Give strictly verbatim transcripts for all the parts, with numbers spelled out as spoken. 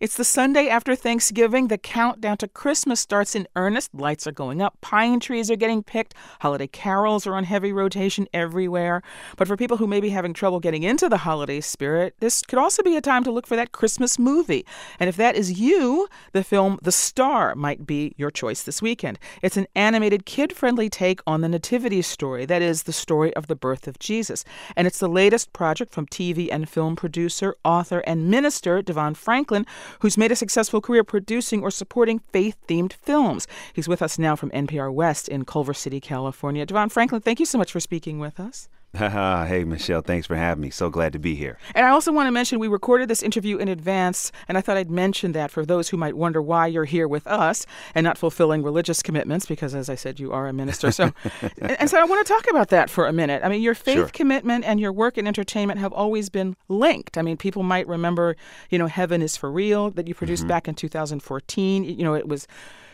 It's the Sunday after Thanksgiving. The countdown to Christmas starts in earnest. Lights are going up. Pine trees are getting picked. Holiday carols are on heavy rotation everywhere. But for people who may be having trouble getting into the holiday spirit, this could also be a time to look for that Christmas movie. And if that is you, the film The Star might be your choice this weekend. It's an animated, kid-friendly take on the nativity story. That is, the story of the birth of Jesus. And it's the latest project from T V and film producer, author, and minister Devon Franklin, who's made a successful career producing or supporting faith-themed films. He's with us now from N P R West in Culver City, California. Devon Franklin, thank you so much for speaking with us. Hey, Michelle, thanks for having me. So glad to be here. And I also want to mention we recorded this interview in advance, and I thought I'd mention that for those who might wonder why you're here with us and not fulfilling religious commitments, because, as I said, you are a minister. So, and, and so I want to talk about that for a minute. I mean, your faith Sure. commitment and your work in entertainment have always been linked. I mean, people might remember, you know, Heaven is for Real that you produced mm-hmm. back in two thousand fourteen. You know, it was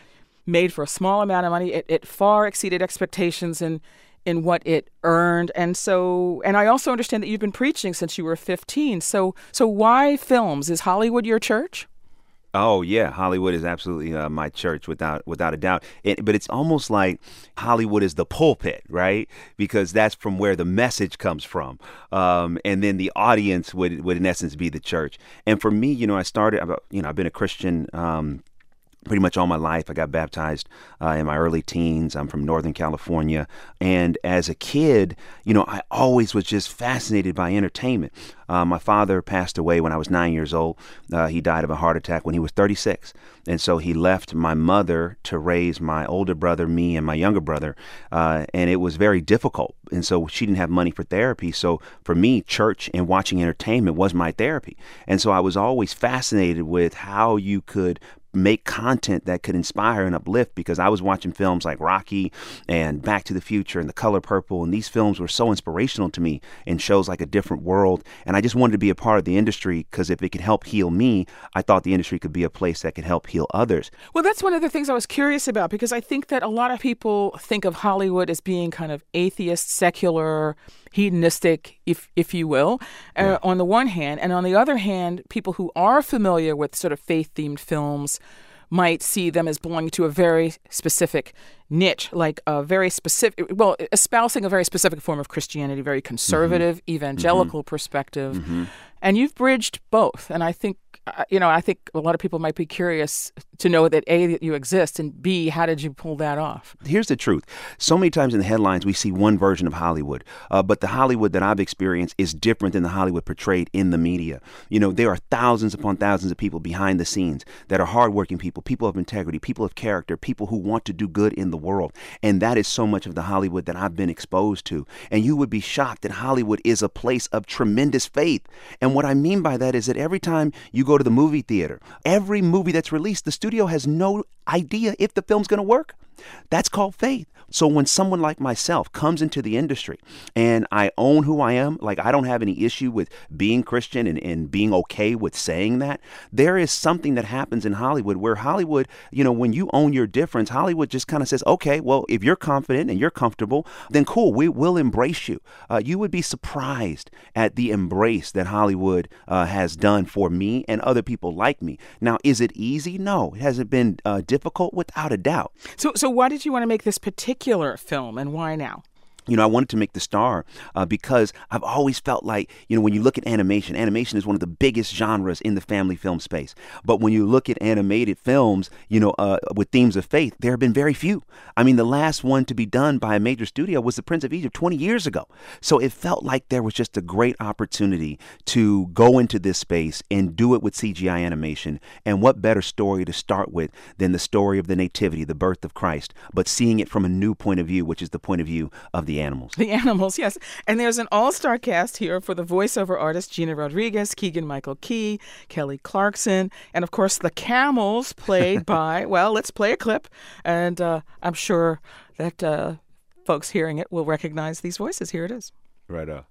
made for a small amount of money. It, it far exceeded expectations and in what it earned. And so, and I also understand that you've been preaching since you were fifteen. So, so why films? Is Hollywood your church? Oh, yeah. Hollywood is absolutely uh, my church without without a doubt. It, but it's almost like Hollywood is the pulpit, right? Because that's from where the message comes from. Um, and then the audience would, would in essence be the church. And for me, you know, I started, you know, I've been a Christian um pretty much all my life. I got baptized uh, in my early teens. I'm from Northern California. And as a kid, you know, I always was just fascinated by entertainment. Uh, my father passed away when I was nine years old. Uh, he died of a heart attack when he was thirty-six. And so he left my mother to raise my older brother, me, and my younger brother. Uh, and it was very difficult. And so she didn't have money for therapy. So for me, church and watching entertainment was my therapy. And so I was always fascinated with how you could make content that could inspire and uplift, because I was watching films like Rocky and Back to the Future and The Color Purple, and these films were so inspirational to me, and shows like A Different World. And I just wanted to be a part of the industry, because if it could help heal me, I thought the industry could be a place that could help heal others. Well, that's one of the things I was curious about, because I think that a lot of people think of Hollywood as being kind of atheist, secular, hedonistic, if if you will, uh, yeah. on the one hand. And on the other hand, people who are familiar with sort of faith-themed films might see them as belonging to a very specific niche, like a very specific, well, espousing a very specific form of Christianity, very conservative, mm-hmm. evangelical mm-hmm. perspective. Mm-hmm. And you've bridged both. And I think, you know, I think a lot of people might be curious to know that A, that you exist, and B, how did you pull that off? Here's the truth. So many times in the headlines, we see one version of Hollywood, uh, but the Hollywood that I've experienced is different than the Hollywood portrayed in the media. You know, there are thousands upon thousands of people behind the scenes that are hardworking people, people of integrity, people of character, people who want to do good in the world. And that is so much of the Hollywood that I've been exposed to. And you would be shocked that Hollywood is a place of tremendous faith. And what I mean by that is that every time you go to the movie theater, every movie that's released, the studio has no idea if the film's going to work. That's called faith. So when someone like myself comes into the industry and I own who I am, like I don't have any issue with being Christian and, and being okay with saying that, there is something that happens in Hollywood where Hollywood, you know, when you own your difference, Hollywood just kind of says, okay, well, if you're confident and you're comfortable, then cool, we will embrace you. Uh, you would be surprised at the embrace that Hollywood uh, has done for me and other people like me. Now, is it easy? No, it hasn't been uh, difficult, without a doubt. So, so why did you want to make this particular film, and why now? You know, I wanted to make The Star uh, because I've always felt like, you know, when you look at animation, animation is one of the biggest genres in the family film space. But when you look at animated films, you know, uh, with themes of faith, there have been very few. I mean, the last one to be done by a major studio was The Prince of Egypt twenty years ago. So it felt like there was just a great opportunity to go into this space and do it with C G I animation. And what better story to start with than the story of the nativity, the birth of Christ, but seeing it from a new point of view, which is the point of view of the animals. The animals, yes. And there's an all-star cast here for the voiceover artist Gina Rodriguez, Keegan-Michael Key, Kelly Clarkson, and of course the camels played by, well, let's play a clip. And uh, I'm sure that uh, folks hearing it will recognize these voices. Here it is. Right up.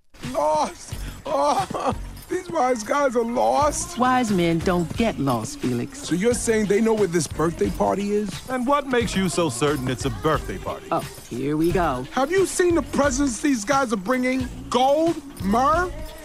Lost! Oh, these wise guys are lost? Wise men don't get lost, Felix. So you're saying they know where this birthday party is? And what makes you so certain it's a birthday party? Oh, here we go. Have you seen the presents these guys are bringing? Gold, myrrh,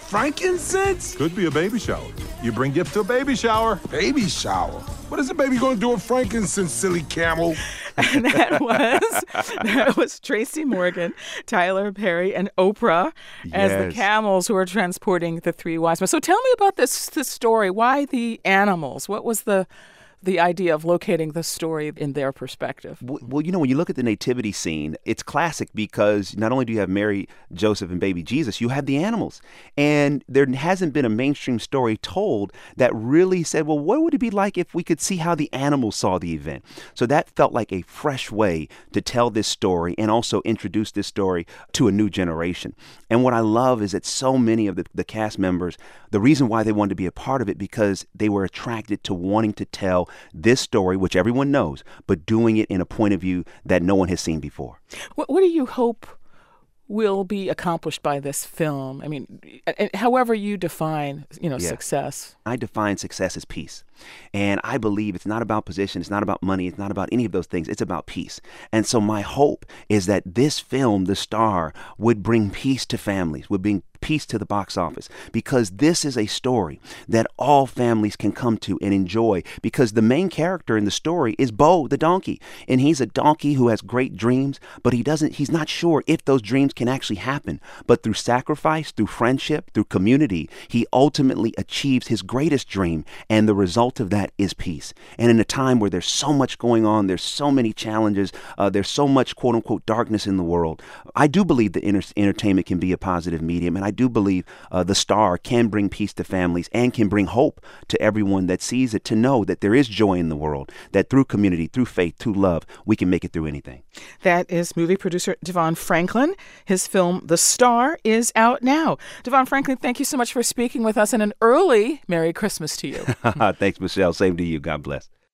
Frankincense? Could be a baby shower. You bring gifts to a baby shower. Baby shower? What is a baby gonna do with frankincense, silly camel? And that was that was Tracy Morgan, Tyler Perry, and Oprah as the Yes. camels who are transporting the three wise men. So tell me about this this story. Why the animals? What was the the idea of locating the story in their perspective? W- Well, you know, when you look at the nativity scene, it's classic because not only do you have Mary, Joseph, and baby Jesus, you have the animals. And there hasn't been a mainstream story told that really said, well, what would it be like if we could see how the animals saw the event? So that felt like a fresh way to tell this story and also introduce this story to a new generation. And what I love is that so many of the, the cast members, the reason why they wanted to be a part of it because they were attracted to wanting to tell this story, which everyone knows, but doing it in a point of view that no one has seen before. What, what do you hope will be accomplished by this film? I mean, and however you define, you know, Yeah. success. I define success as peace. And I believe it's not about position, it's not about money, it's not about any of those things. It's about peace. And so my hope is that this film, The Star, would bring peace to families, would bring peace to the box office, because this is a story that all families can come to and enjoy, because the main character in the story is Bo the donkey, and he's a donkey who has great dreams, but he doesn't he's not sure if those dreams can actually happen. But through sacrifice, through friendship, through community, he ultimately achieves his greatest dream, and the result of that is peace. And in a time where there's so much going on, there's so many challenges, uh, there's so much quote unquote darkness in the world, I do believe that enter- entertainment can be a positive medium, and I do believe uh, The Star can bring peace to families and can bring hope to everyone that sees it, to know that there is joy in the world, that through community, through faith, through love, we can make it through anything. That is movie producer Devon Franklin. His film, The Star, is out now. Devon Franklin, thank you so much for speaking with us, and an early Merry Christmas to you. Thanks, Michelle. Same to you. God bless.